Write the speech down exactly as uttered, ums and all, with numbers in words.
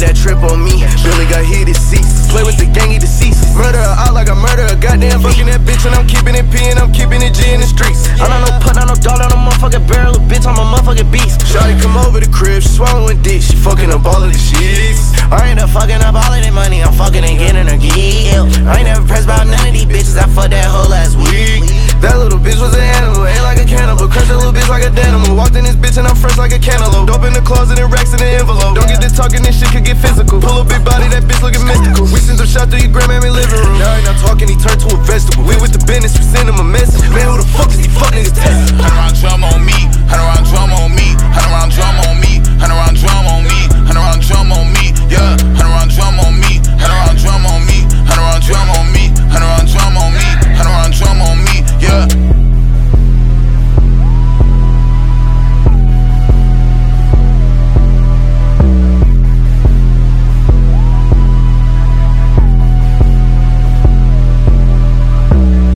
that trip on me. Really got hit deceased. Play with the gang, he deceased. Murder her out like I murder a goddamn fucking that bitch. And I'm keeping it P and I'm keeping it G in the streets. I'm not no put, not no dollar on a motherfucking barrel. Bitch, I'm a motherfucking beast. Shawty come over the crib, she swallowing dick. She fucking up all of the sheets. I ain't up fucking up all of that money. I'm fucking and getting her geek. I ain't never pressed about none of these bitches. I fucked that whole last week. That little bitch was an animal, ain't like a cannibal. Crushed that little bitch like a denimal. Walked in this bitch and I'm fresh like a cantaloupe. Dope in the closet and racks in the envelope. Don't get this talking, this shit could get physical. Pull a big body, that bitch looking mystical. We sent some shot through your grandmammy living room. Now he not talking, he turned to a vegetable. We with the business, we send him a message. Man, who the fuck is he fucking?